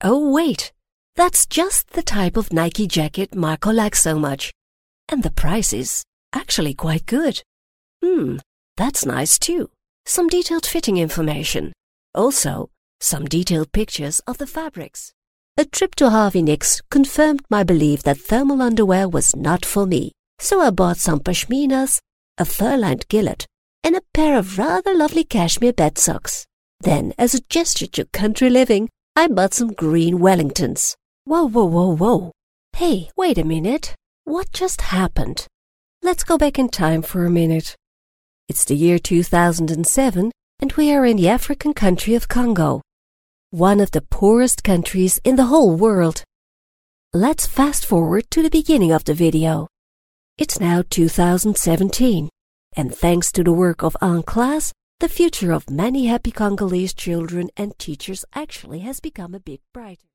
Oh wait, that's just the type of Nike jacket Marco likes so much. And the price is actually quite good. That's nice too. Some detailed fitting information. Also, some detailed pictures of the fabrics. A trip to Harvey Nicks confirmed my belief that thermal underwear was not for me. So I bought some pashminas, a fur-lined gillet, and a pair of rather lovely cashmere bed socks. Then, as a gesture to country living, I bought some green Wellingtons. Whoa. Hey, wait a minute. What just happened? Let's go back in time for a minute. It's the year 2007, and we are in the African country of Congo, one of the poorest countries in the whole world. Let's fast forward to the beginning of the video. It's now 2017, and thanks to the work of En Classe, the future of many happy Congolese children and teachers actually has become a bit brighter.